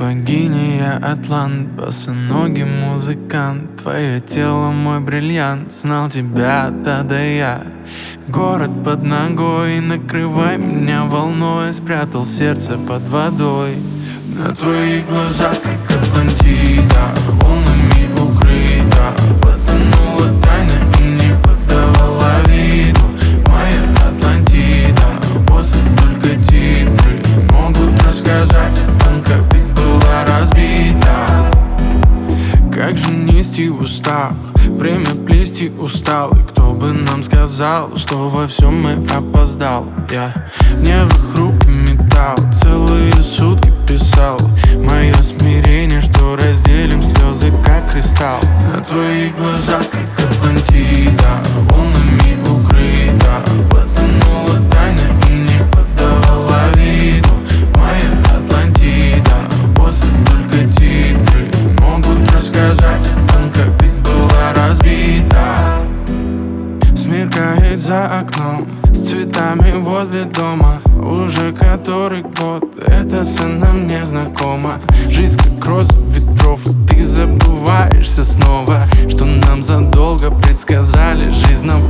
богиня, я атлант, босоногий музыкант. Твое тело мой бриллиант, знал тебя от А до Я. Город под ногой, накрывай меня волной. Спрятал сердце под водой. На твоих глазах, как Атлантида, волнами укрыта. Потонула тайна и не подавала виду. Моя Атлантида, после только титры могут рассказать о том, как ты была разбита. Как же нести в устах, время плести устал. И кто бы нам сказал, что во всем мы опоздал. Я в нервах руки метал, целые сутки писал. Мое смирение, что разделим слезы, как кристалл. На твоих глазах, как Атлантида, волнами укрыта. Потонула тайна и не подавала виду. Моя Атлантида, после только титры могут рассказать о том, как ты была разбита. Смеркает за окном, с цветами возле дома. Уже который год эта сцена мне знакома. Жизнь как роза ветров, ты забываешься снова. Что нам задолго предсказали, жизнь нам